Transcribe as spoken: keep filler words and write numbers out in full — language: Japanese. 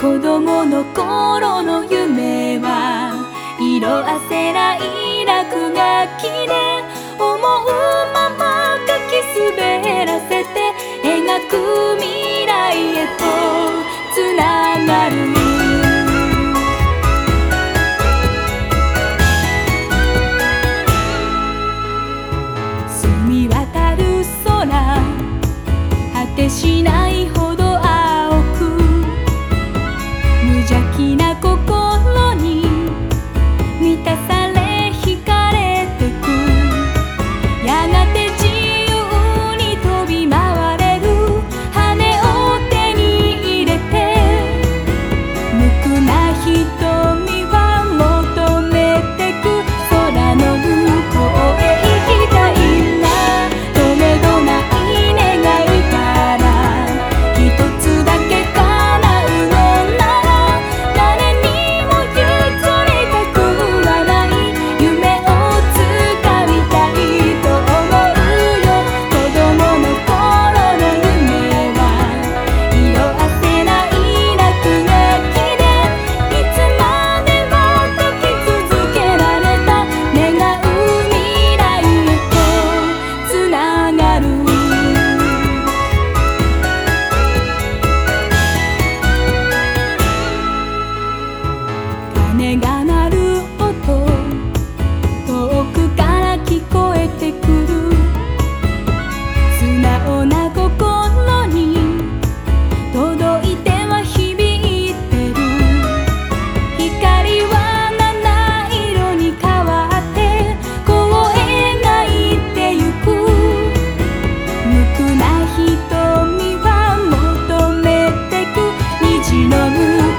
子供の頃の夢は色あせない落書きで思うまま書き滑らせて描く未来へとつながる。澄み渡る空果てしないほど青く無邪気な心に満たされ惹かれてく。やがて自由に飛び回れる羽を手に入れて無垢な瞳は求めてく。空の向こうへ行きたいんだ。とめどない願いから一つだけ叶うのなら誰にも譲りたくはない。夢をつかみたいと思うよ。子供の頃の夢は色あせない落書きでいつまでも描き続けられた願う未来へとつながる。鐘が鳴る音遠くから聞こえてくる。素直な心に届いては響いてる。光は七色に変わってこう描いてゆく。無垢な瞳は求めてく。虹の向